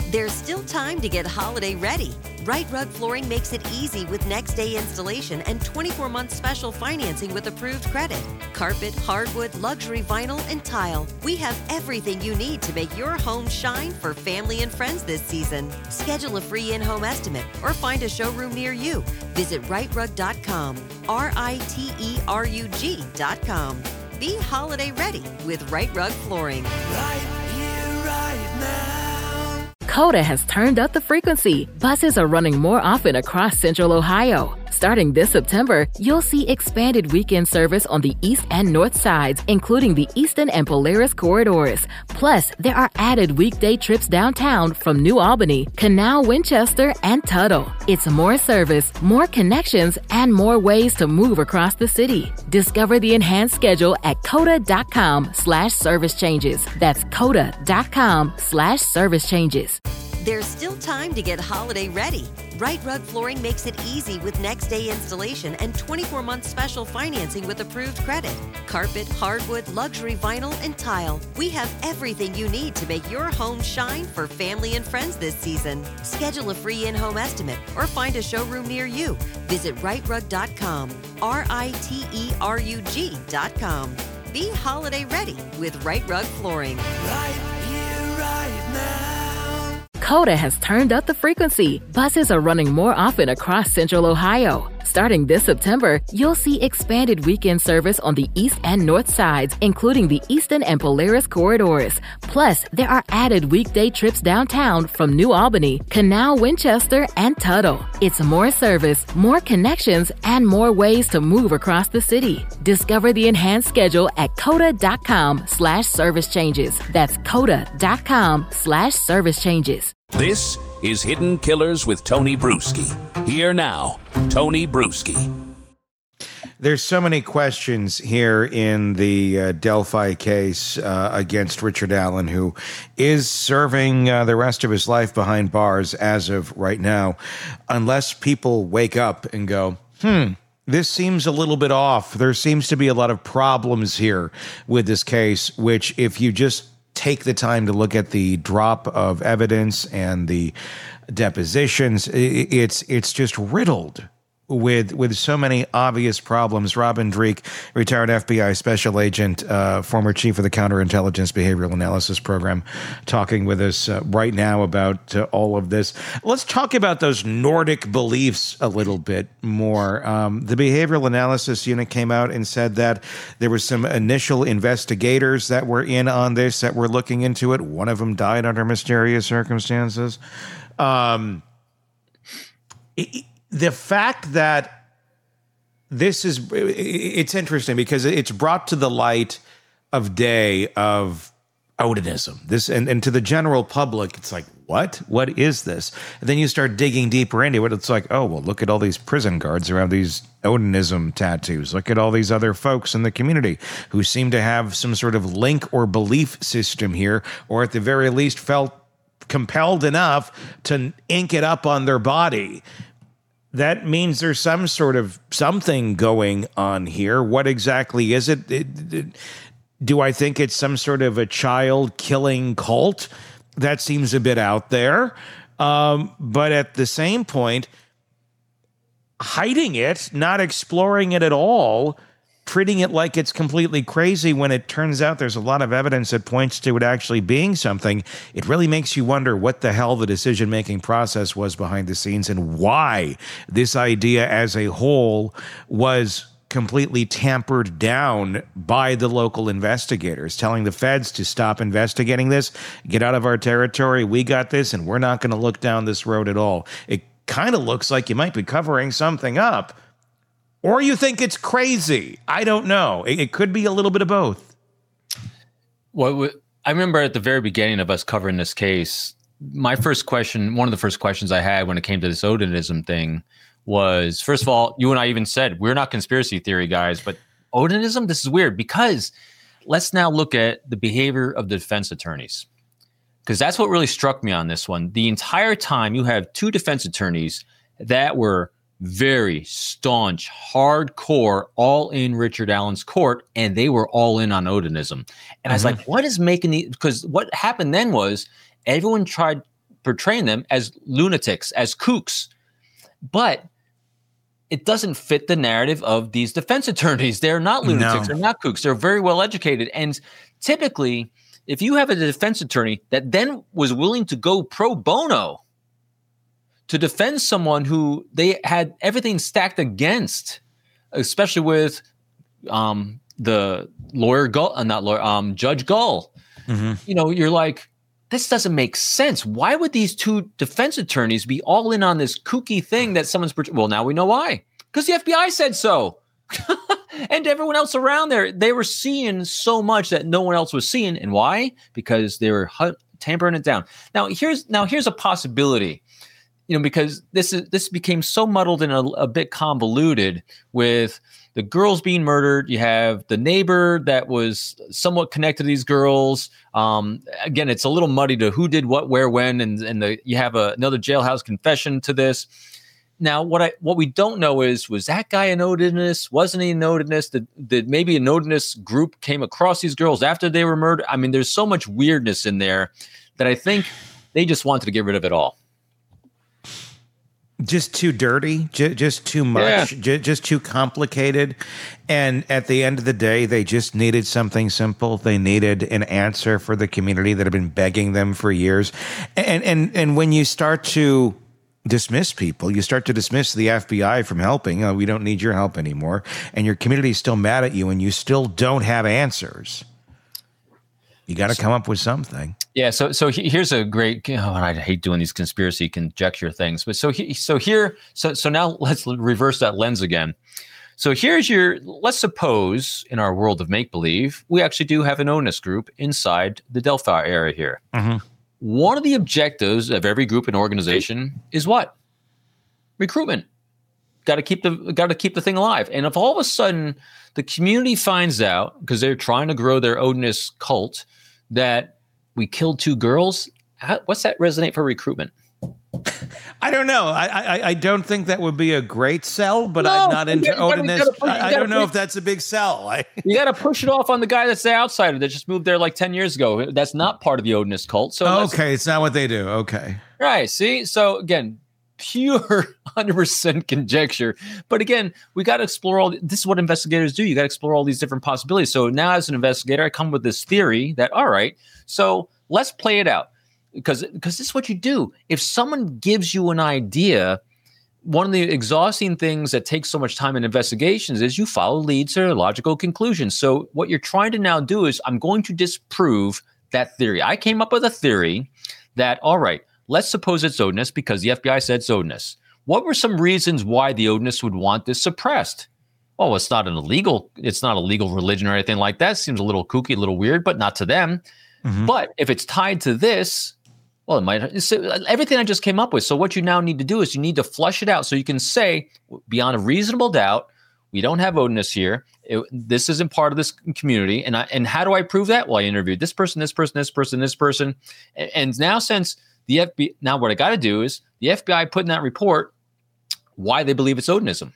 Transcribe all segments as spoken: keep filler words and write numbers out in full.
There's still time to get holiday ready. Right Rug Flooring makes it easy with next day installation and twenty-four month special financing with approved credit. Carpet, hardwood, luxury vinyl, and tile. We have everything you need to make your home shine for family and friends this season. Schedule a free in-home estimate or find a showroom near you. Visit right rug dot com, R I T E R U G dot com. Be holiday ready with Right Rug Flooring. Right here, right now. Coda has turned up the frequency. Buses are running more often across Central Ohio. Starting this September, you'll see expanded weekend service on the east and north sides, including the Eastern and Polaris corridors. Plus, there are added weekday trips downtown from New Albany, Canal, Winchester, and Tuttle. It's more service, more connections, and more ways to move across the city. Discover the enhanced schedule at coda.com slash service changes. That's coda.com slash service changes. There's still time to get holiday ready. Right Rug Flooring makes it easy with next day installation and twenty-four month special financing with approved credit. Carpet, hardwood, luxury vinyl, and tile. We have everything you need to make your home shine for family and friends this season. Schedule a free in-home estimate or find a showroom near you. Visit right rug dot com, R I T E R U G dot com. Be holiday ready with Right Rug Flooring. Right here, right now. Coda has turned up the frequency. Buses are running more often across Central Ohio. Starting this September, you'll see expanded weekend service on the east and north sides, including the Eastern and Polaris corridors. Plus, there are added weekday trips downtown from New Albany, Canal, Winchester, and Tuttle. It's more service, more connections, and more ways to move across the city. Discover the enhanced schedule at coda.com slash service changes. That's coda.com slash service changes. This is Hidden Killers with Tony Bruschi. Here now, Tony Bruschi. There's so many questions here in the uh, Delphi case uh, against Richard Allen, who is serving uh, the rest of his life behind bars as of right now, unless people wake up and go, hmm, this seems a little bit off. There seems to be a lot of problems here with this case, which if you just take the time to look at the drop of evidence and the depositions, it's it's just riddled with with so many obvious problems. Robin Dreeke, retired F B I special agent, uh, former chief of the Counterintelligence Behavioral Analysis Program, talking with us uh, right now about uh, all of this. Let's talk about those Nordic beliefs a little bit more. Um, the Behavioral Analysis Unit came out and said that there were some initial investigators that were in on this, that were looking into it. One of them died under mysterious circumstances. Um, it, The fact that this is, it's interesting because it's brought to the light of day of Odinism. This and, and to the general public, it's like, what? What is this? And then you start digging deeper into it. It's like, oh, well, look at all these prison guards who have these Odinism tattoos. Look at all these other folks in the community who seem to have some sort of link or belief system here, or at the very least felt compelled enough to ink it up on their body. That means there's some sort of something going on here. What exactly is it? It, it? Do I think it's some sort of a child-killing cult? That seems a bit out there. Um, but at the same point, hiding it, not exploring it at all, treating it like it's completely crazy when it turns out there's a lot of evidence that points to it actually being something, it really makes you wonder what the hell the decision-making process was behind the scenes and why this idea as a whole was completely tampered down by the local investigators, telling the feds to stop investigating this, get out of our territory, we got this, and we're not going to look down this road at all. It kind of looks like you might be covering something up. Or you think it's crazy. I don't know. It, it could be a little bit of both. Well, I remember at the very beginning of us covering this case, my first question, one of the first questions I had when it came to this Odinism thing was, first of all, you and I even said, we're not conspiracy theory guys, but Odinism, this is weird because let's now look at the behavior of the defense attorneys. Because that's what really struck me on this one. The entire time you have two defense attorneys that were very staunch, hardcore, all in Richard Allen's court, and they were all in on Odinism. And mm-hmm. I was like, what is making the, because what happened then was everyone tried, portraying them as lunatics, as kooks. But it doesn't fit the narrative of these defense attorneys. They're not lunatics. No. They're not kooks. They're very well educated. And typically, if you have a defense attorney that then was willing to go pro bono to defend someone who they had everything stacked against, especially with um, the lawyer, Gull, uh, not lawyer, um, Judge Gull, mm-hmm. you know, you're like, this doesn't make sense. Why would these two defense attorneys be all in on this kooky thing that someone's, well, now we know why. Because the F B I said so. And everyone else around there, they were seeing so much that no one else was seeing. And why? Because they were hu- tampering it down. Now here's now here's a possibility, you know, because this is this became so muddled and a, a bit convoluted with the girls being murdered. You have the neighbor that was somewhat connected to these girls. Um, again, it's a little muddy to who did what, where, when, and and the, you have a, another jailhouse confession to this. Now, what I what we don't know is, was that guy an Odinist? Wasn't he an Odinist? Did, did maybe an Odinist group came across these girls after they were murdered? I mean, there's so much weirdness in there that I think they just wanted to get rid of it all. Just too dirty, j- just too much, yeah. j- just too complicated. And at the end of the day, they just needed something simple. They needed an answer for the community that had been begging them for years. And and and when you start to dismiss people, you start to dismiss the F B I from helping. Oh, we don't need your help anymore. And your community is still mad at you and you still don't have answers. You got to come up with something. Yeah. So, so he, here's a great, oh, I hate doing these conspiracy conjecture things, but so, he, so here, so, so now let's reverse that lens again. So here's your, let's suppose in our world of make-believe, we actually do have an Onus group inside the Delphi area here. Mm-hmm. One of the objectives of every group and organization is what? Recruitment. Got to keep the got to keep the thing alive. And if all of a sudden the community finds out, because they're trying to grow their Odinist cult, that we killed two girls, how, what's that resonate for recruitment? I don't know. I, I I don't think that would be a great sell, but no, I'm not into Odinist. Push, I, I don't know if that's a big sell. I, you got to push it off on the guy that's the outsider that just moved there like ten years ago. That's not part of the Odinist cult. So okay, it's not what they do. Okay, right. See, so again, pure one hundred percent conjecture. But again, we got to explore all. This is what investigators do. You got to explore all these different possibilities. So now, as an investigator, I come with this theory that all right, so let's play it out. Because because this is what you do. If someone gives you an idea, one of the exhausting things that takes so much time in investigations is you follow leads to logical conclusions. So what you're trying to now do is I'm going to disprove that theory. I came up with a theory that, all right, let's suppose it's Odinist because the F B I said it's Odinist. What were some reasons why the Odinists would want this suppressed? Well, it's not an illegal, it's not a legal religion or anything like that. It seems a little kooky, a little weird, but not to them. Mm-hmm. But if it's tied to this, well, it might, so everything I just came up with. So what you now need to do is you need to flush it out so you can say beyond a reasonable doubt, we don't have Odinists here. It, this isn't part of this community. And I, and how do I prove that? Well, I interviewed this person, this person, this person, this person. And, and now since the F B I, now what I got to do is the F B I put in that report why they believe it's Odinism.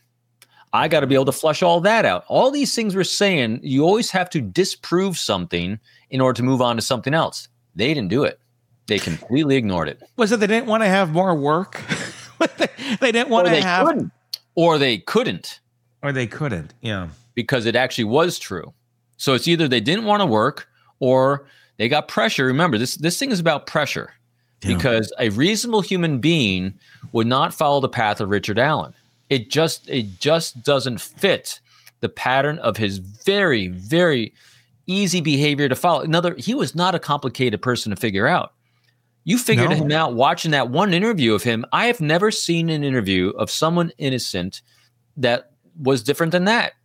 I got to be able to flush all that out. All these things we're saying, you always have to disprove something in order to move on to something else. They didn't do it. They completely ignored it. Was it they didn't want to have more work? they, they didn't want or to they have... Couldn't. Or they couldn't. Or they couldn't, yeah. Because it actually was true. So it's either they didn't want to work or they got pressure. Remember, this, this thing is about pressure. Yeah. Because a reasonable human being would not follow the path of Richard Allen. It just it just doesn't fit the pattern of his very, very easy behavior to follow. Another, he was not a complicated person to figure out. You figured no. him out watching that one interview of him. I have never seen an interview of someone innocent that was different than that.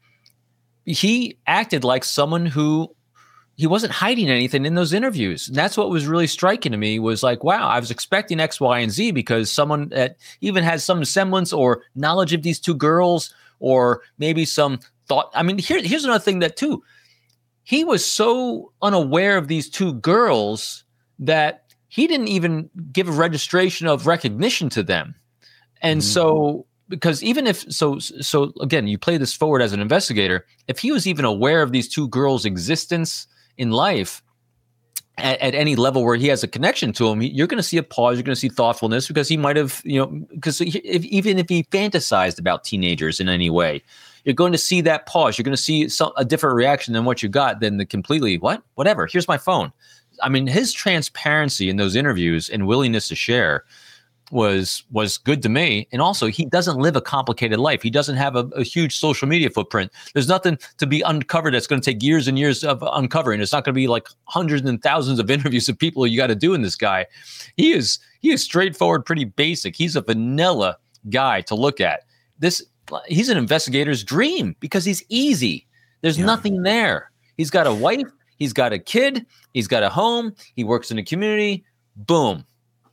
He acted like someone who he wasn't hiding anything in those interviews. And that's what was really striking to me was like, wow, I was expecting X, Y, and Z because someone that even has some semblance or knowledge of these two girls or maybe some thought. I mean, here, here's another thing that too, he was so unaware of these two girls that he didn't even give a registration of recognition to them. And mm-hmm. so, because even if, so, so again, you play this forward as an investigator, if he was even aware of these two girls' existence in life, at, at any level where he has a connection to him, you're going to see a pause. You're going to see thoughtfulness because he might have, you know, because if, even if he fantasized about teenagers in any way, you're going to see that pause. You're going to see some, a different reaction than what you got than the completely, what, whatever, here's my phone. I mean, his transparency in those interviews and willingness to share was was good to me. And also, he doesn't live a complicated life. He doesn't have a, a huge social media footprint. There's nothing to be uncovered that's going to take years and years of uncovering. It's not going to be like hundreds and thousands of interviews of people you got to do in this guy. He is he is straightforward, pretty basic. He's a vanilla guy to look at. This he's an investigator's dream because he's easy. There's yeah. nothing there. He's got a wife. He's got a kid. He's got a home. He works in a community. Boom.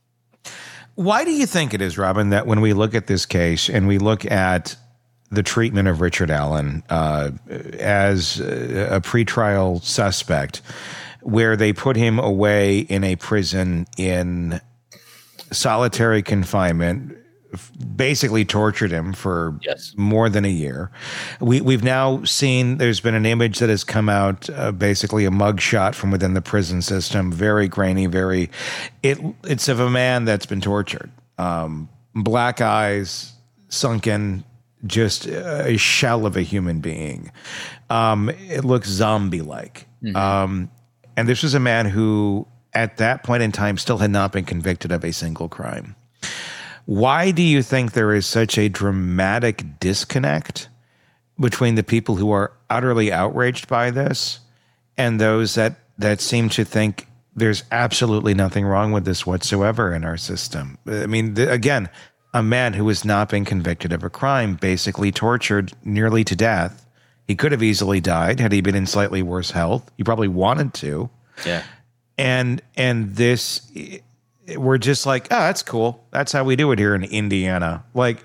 Why do you think it is, Robin, that when we look at this case and we look at the treatment of Richard Allen uh, as a pretrial suspect, where they put him away in a prison in solitary confinement, basically tortured him for yes. more than a year. We, we've now seen there's been an image that has come out, uh, basically a mugshot from within the prison system, very grainy, very, it it's of a man that's been tortured. Um, black eyes, sunken, just a shell of a human being. Um, it looks zombie-like. Mm-hmm. Um, and this was a man who, at that point in time, still had not been convicted of a single crime. Why do you think there is such a dramatic disconnect between the people who are utterly outraged by this and those that, that seem to think there's absolutely nothing wrong with this whatsoever in our system? I mean, the, again, a man who has not been convicted of a crime, basically tortured nearly to death. He could have easily died had he been in slightly worse health. He probably wanted to. Yeah. And and this... we're just like, oh, that's cool. That's how we do it here in Indiana. Like,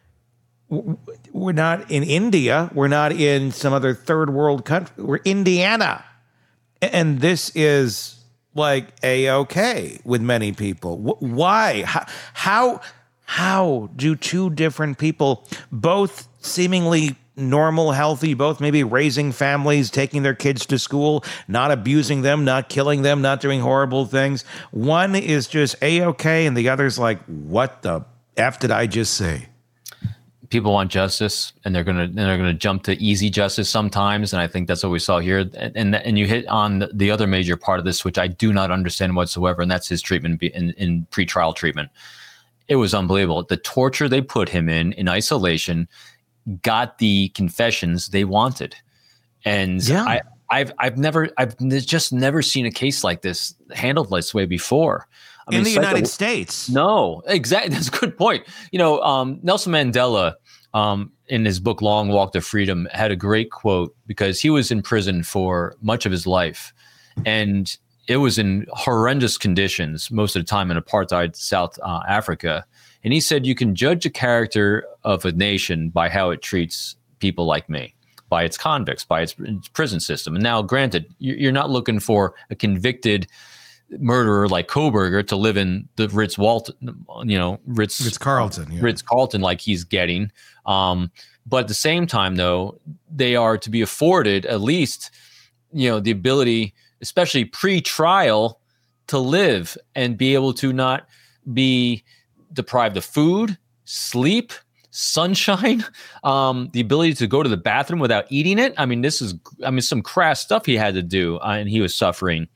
we're not in India. We're not in some other third world country. We're Indiana. And this is like A-okay with many people. Why? How, how, how do two different people, both seemingly normal, healthy, both maybe raising families, taking their kids to school, not abusing them, not killing them, not doing horrible things. One is just A-okay, and the other's like, what the F did I just say? People want justice, and they're gonna and they're gonna jump to easy justice sometimes, and I think that's what we saw here. And and, and you hit on the other major part of this, which I do not understand whatsoever, and that's his treatment in, in pretrial treatment. It was unbelievable. The torture they put him in, in isolation, got the confessions they wanted. And yeah. I, I've I've never I've just never seen a case like this handled this way before. I in mean, the psycho- United States. No, exactly. That's a good point. You know, um, Nelson Mandela, um, in his book Long Walk to Freedom, had a great quote because he was in prison for much of his life, and it was in horrendous conditions most of the time in apartheid South uh, Africa. And he said, you can judge the character of a nation by how it treats people like me, by its convicts, by its, its prison system. And now, granted, you're not looking for a convicted murderer like Koberger to live in the Ritz Walton, you know, Ritz, Ritz Carlton, yeah. Ritz Carlton, like he's getting. Um, but at the same time, though, they are to be afforded at least, you know, the ability, especially pre-trial, to live and be able to not be deprived of food, sleep, sunshine, um, the ability to go to the bathroom without eating it. I mean, this is, I mean, some crass stuff he had to do, uh, and he was suffering.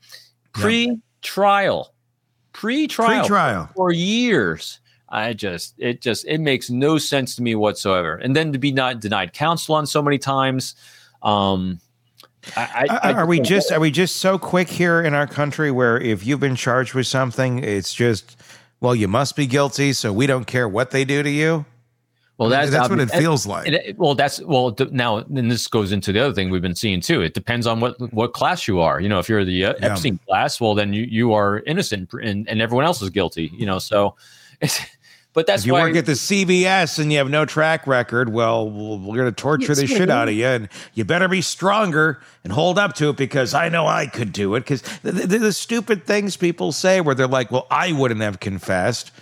Pre-trial, pre-trial, pre-trial for years. I just, it just, it makes no sense to me whatsoever. And then to be not denied counsel on so many times. Um, I, I, are, are we just, are we just so quick here in our country where if you've been charged with something, it's just, well, you must be guilty, so we don't care what they do to you? Well, that's, that's um, what it feels like. It, it, well, that's well now, and this goes into the other thing we've been seeing too. It depends on what what class you are. You know, if you're the uh, yeah. Epstein class, well, then you you are innocent, and, and everyone else is guilty. You know, so. It's, but that's if you why work at the C B S and you have no track record, well, we're going to torture the shit out of you, and you better be stronger and hold up to it because I know I could do it. Because the, the, the stupid things people say where they're like, well, I wouldn't have confessed.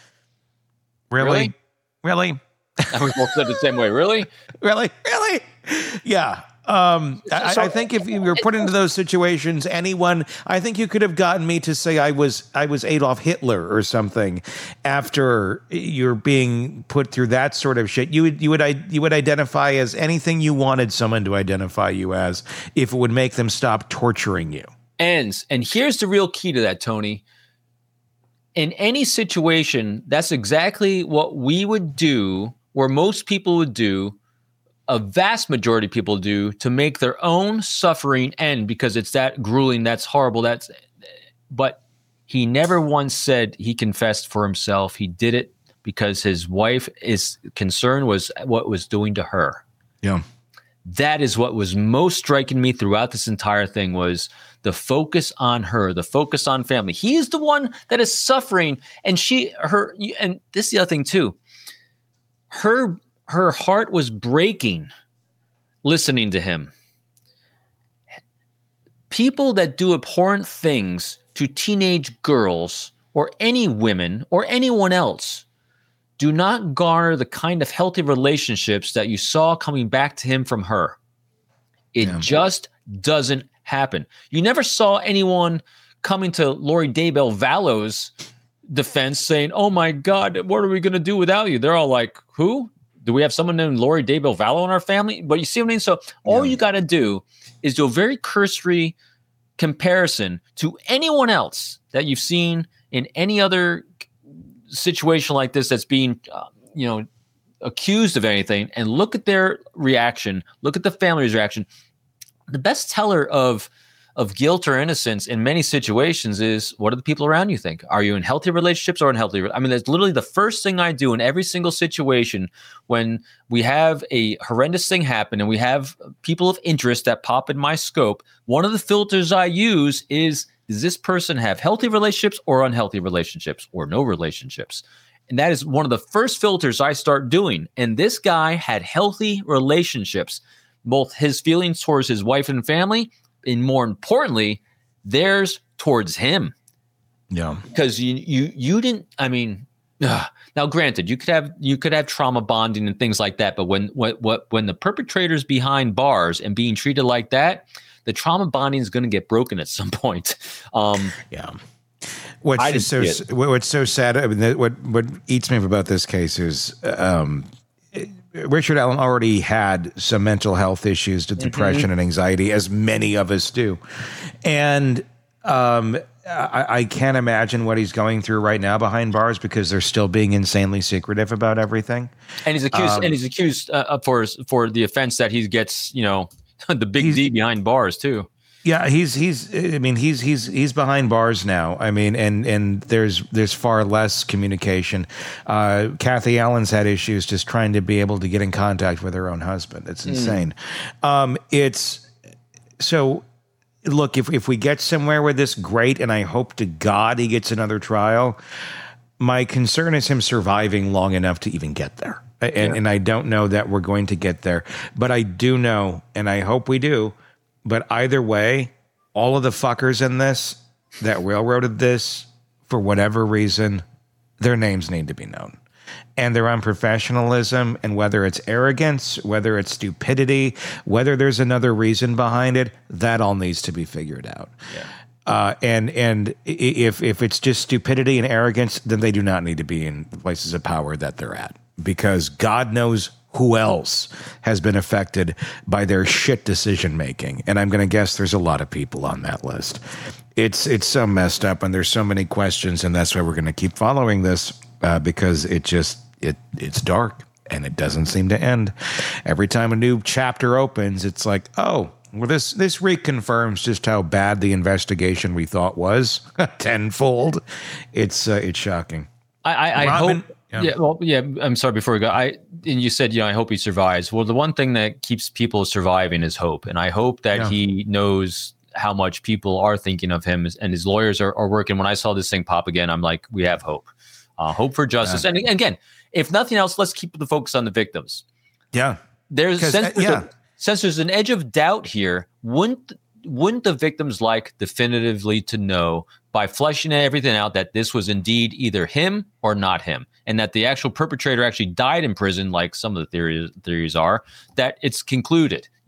Really? Really? We both said the same way. Really? Really? Really? Yeah. Um, I, So- I think if you were put into those situations, anyone, I think you could have gotten me to say I was I was Adolf Hitler or something. After you're being put through that sort of shit, you would you would you would identify as anything you wanted someone to identify you as, if it would make them stop torturing you. Ends. And here's the real key to that, Tony. In any situation, that's exactly what we would do, or most people would do, a vast majority of people do, to make their own suffering end, because it's that grueling, that's horrible, that's but he never once said he confessed for himself. He did it because his wife is concern was what was doing to her. Yeah. That is what was most striking me throughout this entire thing, was the focus on her, the focus on family. He is the one that is suffering, and she, her, and this is the other thing too. Her, her heart was breaking listening to him. People that do abhorrent things to teenage girls or any women or anyone else do not garner the kind of healthy relationships that you saw coming back to him from her. It yeah. just doesn't happen. You never saw anyone coming to Lori Daybell Vallow's defense saying, "Oh my God, what are we going to do without you?" They're all like, "Who? Do we have someone named Lori Daybell Vallow in our family?" But you see what I mean? So all yeah. you got to do is do a very cursory comparison to anyone else that you've seen in any other situation like this that's being, uh, you know, accused of anything, and look at their reaction. Look at the family's reaction. The best teller of of guilt or innocence in many situations is, what do the people around you think? Are you in healthy relationships or unhealthy? I mean, that's literally the first thing I do in every single situation when we have a horrendous thing happen and we have people of interest that pop in my scope. One of the filters I use is, does this person have healthy relationships or unhealthy relationships or no relationships? And that is one of the first filters I start doing. And this guy had healthy relationships, both his feelings towards his wife and family, and more importantly, theirs towards him. Yeah. Because you you you didn't, I mean, ugh. Now granted, you could have you could have trauma bonding and things like that, but when what what when the perpetrator's behind bars and being treated like that, the trauma bonding is going to get broken at some point. Um, yeah. What's just so what's so sad? I mean, what what eats me up about this case is um, Richard Allen already had some mental health issues, to depression mm-hmm. and anxiety, as many of us do, and um, I, I can't imagine what he's going through right now behind bars, because they're still being insanely secretive about everything. And he's accused, um, and he's accused uh, for for the offense that he gets, you know, the big D behind bars too. Yeah, he's he's. I mean, he's he's he's behind bars now. I mean, and and there's there's far less communication. Uh, Kathy Allen's had issues just trying to be able to get in contact with her own husband. It's insane. Mm. Um, it's so. Look, if if we get somewhere with this, great, and I hope to God he gets another trial. My concern is him surviving long enough to even get there, and yeah. and I don't know that we're going to get there, but I do know, and I hope we do. But either way, all of the fuckers in this that railroaded this, for whatever reason, their names need to be known. And their unprofessionalism, and whether it's arrogance, whether it's stupidity, whether there's another reason behind it, that all needs to be figured out. Yeah. Uh, and and if if it's just stupidity and arrogance, then they do not need to be in places of power that they're at, because God knows who else has been affected by their shit decision making. And I'm going to guess there's a lot of people on that list. It's it's so messed up, and there's so many questions, and that's why we're going to keep following this, uh, because it just it it's dark and it doesn't seem to end. Every time a new chapter opens, it's like, oh, well, this this reconfirms just how bad the investigation we thought was tenfold. It's uh, it's shocking. I, I, I Robin, hope. Yeah. yeah, well, yeah. I'm sorry. Before we go, I and you said, you know, I hope he survives. Well, the one thing that keeps people surviving is hope, and I hope that yeah. he knows how much people are thinking of him, and his lawyers are, are working. When I saw this thing pop again, I'm like, we have hope, uh, hope for justice. Yeah. And again, if nothing else, let's keep the focus on the victims. Yeah, there's since uh, there's, yeah. a, since there's an edge of doubt here. Wouldn't wouldn't the victims like definitively to know, by fleshing everything out, that this was indeed either him or not him, and that the actual perpetrator actually died in prison, like some of the theories theories are, that it's concluded.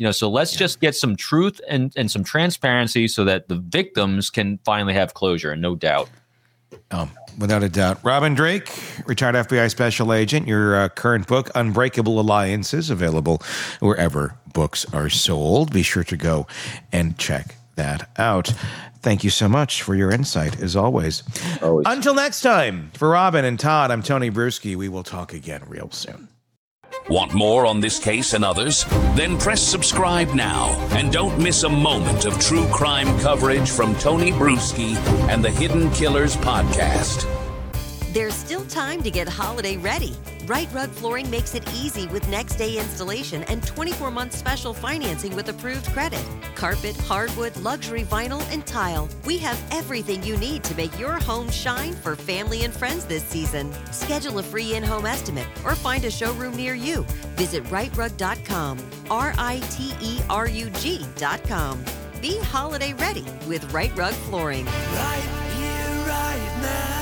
You know, so let's yeah. just get some truth and, and some transparency so that the victims can finally have closure, no doubt. Oh, without a doubt. Robin Drake, retired F B I special agent, your uh, current book, Unbreakable Alliances, available wherever books are sold. Be sure to go and check that out. Thank you so much for your insight, as always. always. Until next time, for Robin and Todd, I'm Tony Bruschi. We will talk again real soon. Want more on this case and others? Then press subscribe now and don't miss a moment of true crime coverage from Tony Bruschi and the Hidden Killers podcast. There's still time to get holiday ready. Right Rug Flooring makes it easy with next day installation and twenty-four month special financing with approved credit. Carpet, hardwood, luxury vinyl, and tile. We have everything you need to make your home shine for family and friends this season. Schedule a free in-home estimate or find a showroom near you. Visit right rug dot com, R I T E R U G dot com. Be holiday ready with Right Rug Flooring. Right here, right now.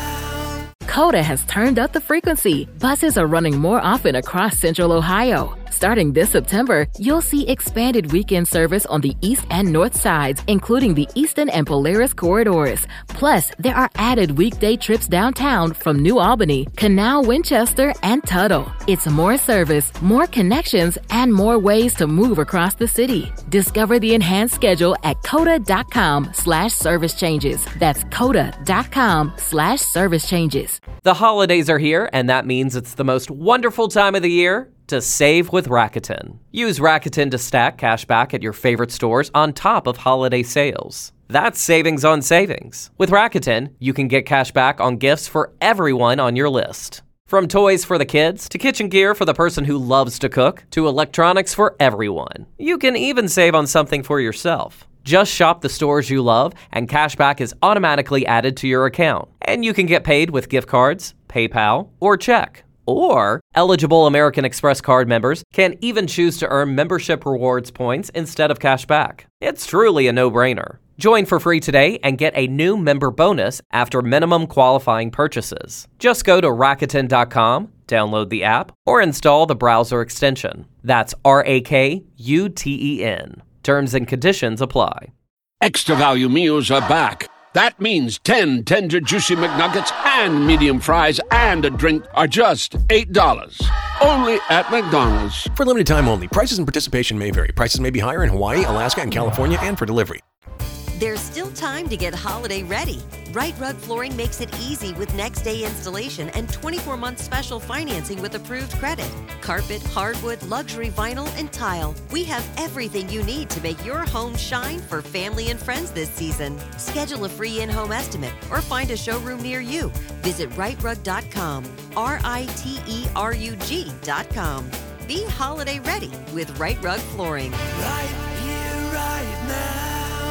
Coda has turned up the frequency. Buses are running more often across Central Ohio. Starting this September, you'll see expanded weekend service on the east and north sides, including the Eastern and Polaris corridors. Plus, there are added weekday trips downtown from New Albany, Canal, Winchester, and Tuttle. It's more service, more connections, and more ways to move across the city. Discover the enhanced schedule at coda.com slash service changes. That's coda.com slash service changes. The holidays are here, and that means it's the most wonderful time of the year to save with Rakuten. Use Rakuten to stack cash back at your favorite stores on top of holiday sales. That's savings on savings. With Rakuten, you can get cash back on gifts for everyone on your list. From toys for the kids, to kitchen gear for the person who loves to cook, to electronics for everyone. You can even save on something for yourself. Just shop the stores you love, and cashback is automatically added to your account. And you can get paid with gift cards, PayPal, or check. Or, eligible American Express card members can even choose to earn membership rewards points instead of cash back. It's truly a no-brainer. Join for free today and get a new member bonus after minimum qualifying purchases. Just go to Rakuten dot com, download the app, or install the browser extension. That's R A K U T E N. Terms and conditions apply. Extra value meals are back. That means ten tender, juicy McNuggets and medium fries and a drink are just eight dollars. Only at McDonald's. For limited time only. Prices and participation may vary. Prices may be higher in Hawaii, Alaska, and California, and for delivery. There's still time to get holiday ready. Right Rug Flooring makes it easy with next day installation and twenty-four month special financing with approved credit. Carpet, hardwood, luxury vinyl, and tile. We have everything you need to make your home shine for family and friends this season. Schedule a free in-home estimate or find a showroom near you. Visit right rug dot com, R I T E R U G dot com. Be holiday ready with Right Rug Flooring. Right here, right now.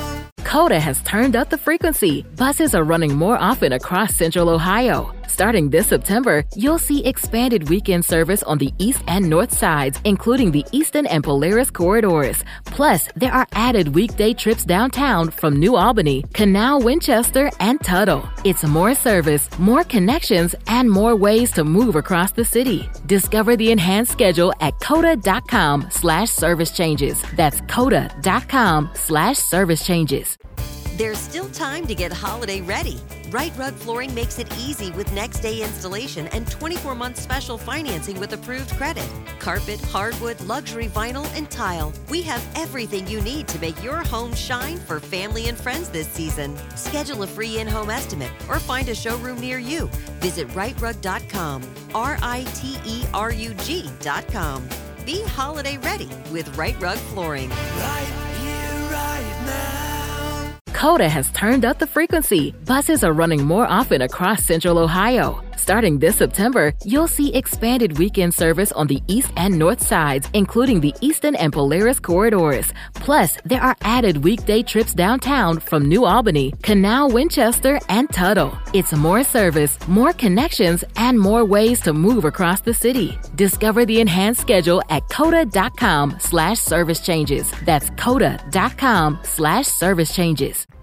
Coda has turned up the frequency. Buses are running more often across Central Ohio. Starting this September, you'll see expanded weekend service on the east and north sides, including the Eastern and Polaris corridors. Plus, there are added weekday trips downtown from New Albany, Canal, Winchester, and Tuttle. It's more service, more connections, and more ways to move across the city. Discover the enhanced schedule at coda.com slash service changes. That's coda.com slash service changes. There's still time to get holiday ready. Right Rug Flooring makes it easy with next day installation and twenty-four month special financing with approved credit. Carpet, hardwood, luxury vinyl, and tile. We have everything you need to make your home shine for family and friends this season. Schedule a free in-home estimate or find a showroom near you. Visit right rug dot com, R I T E R U G dot com. Be holiday ready with Right Rug Flooring. Right here, right now. Coda has turned up the frequency. Buses are running more often across Central Ohio. Starting this September, you'll see expanded weekend service on the east and north sides, including the Eastern and Polaris corridors. Plus, there are added weekday trips downtown from New Albany, Canal, Winchester, and Tuttle. It's more service, more connections, and more ways to move across the city. Discover the enhanced schedule at coda.com slash service changes. That's coda.com slash service changes.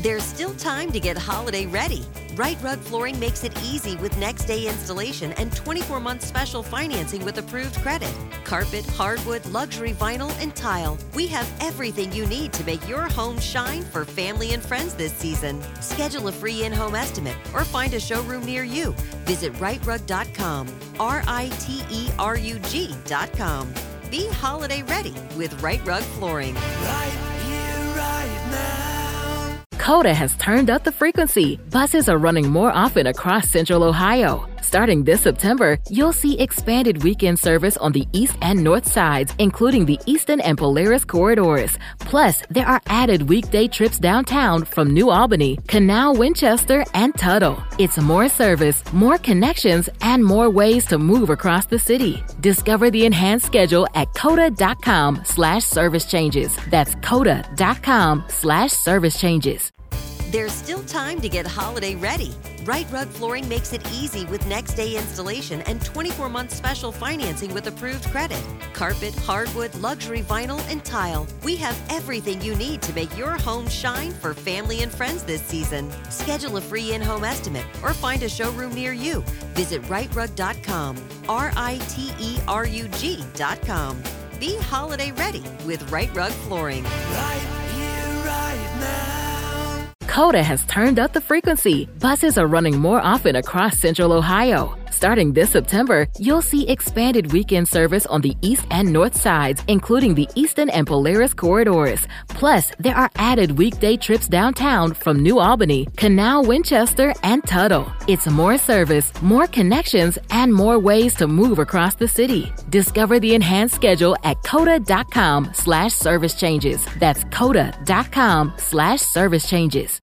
There's still time to get holiday ready. Right Rug Flooring makes it easy with next day installation and twenty-four month special financing with approved credit. Carpet, hardwood, luxury vinyl, and tile. We have everything you need to make your home shine for family and friends this season. Schedule a free in-home estimate or find a showroom near you. Visit right rug dot com, R I T E R U G dot com. Be holiday ready with Right Rug Flooring. Right here, right now. Coda has turned up the frequency. Buses are running more often across Central Ohio. Starting this September, you'll see expanded weekend service on the east and north sides, including the Eastern and Polaris corridors. Plus, there are added weekday trips downtown from New Albany, Canal, Winchester, and Tuttle. It's more service, more connections, and more ways to move across the city. Discover the enhanced schedule at coda.com slash service changes. That's coda.com slash service changes. There's still time to get holiday ready. Right Rug Flooring makes it easy with next day installation and twenty-four month special financing with approved credit. Carpet, hardwood, luxury vinyl, and tile. We have everything you need to make your home shine for family and friends this season. Schedule a free in-home estimate or find a showroom near you. Visit right rug dot com, R I T E R U G dot com. Be holiday ready with Right Rug Flooring. Right here, right now. Coda has turned up the frequency. Buses are running more often across Central Ohio. Starting this September, you'll see expanded weekend service on the east and north sides, including the Eastern and Polaris corridors. Plus, there are added weekday trips downtown from New Albany, Canal, Winchester, and Tuttle. It's more service, more connections, and more ways to move across the city. Discover the enhanced schedule at coda.com slash service changes. That's coda.com slash service changes.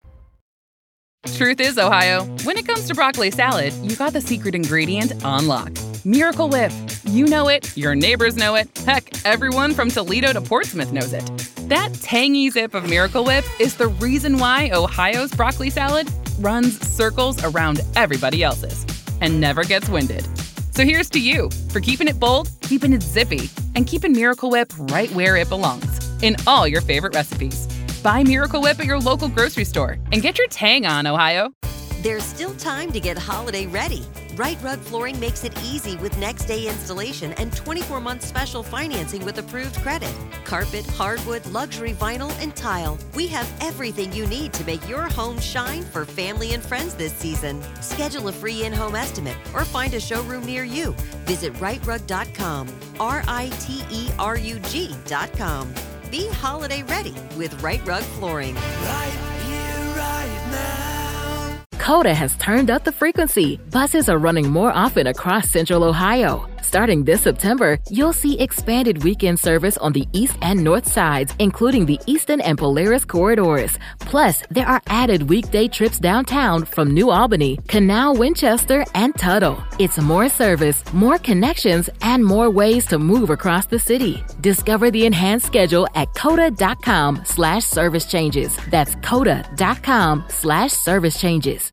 Truth is, Ohio, when it comes to broccoli salad, you got the secret ingredient on lock. Miracle Whip. You know it, your neighbors know it, heck, everyone from Toledo to Portsmouth knows it. That tangy zip of Miracle Whip is the reason why Ohio's broccoli salad runs circles around everybody else's and never gets winded. So here's to you for keeping it bold, keeping it zippy, and keeping Miracle Whip right where it belongs, in all your favorite recipes. Buy Miracle Whip at your local grocery store and get your tang on, Ohio. There's still time to get holiday ready. Right Rug Flooring makes it easy with next day installation and twenty-four month special financing with approved credit. Carpet, hardwood, luxury vinyl, and tile. We have everything you need to make your home shine for family and friends this season. Schedule a free in-home estimate or find a showroom near you. Visit right rug dot com, R I T E R U G dot com. Be holiday ready with Right Rug Flooring. Right here, right now. Coda has turned up the frequency. Buses are running more often across Central Ohio. Starting this September, you'll see expanded weekend service on the east and north sides, including the Eastern and Polaris corridors. Plus, there are added weekday trips downtown from New Albany, Canal, Winchester, and Tuttle. It's more service, more connections, and more ways to move across the city. Discover the enhanced schedule at coda.com slash service changes. That's coda.com slash service changes.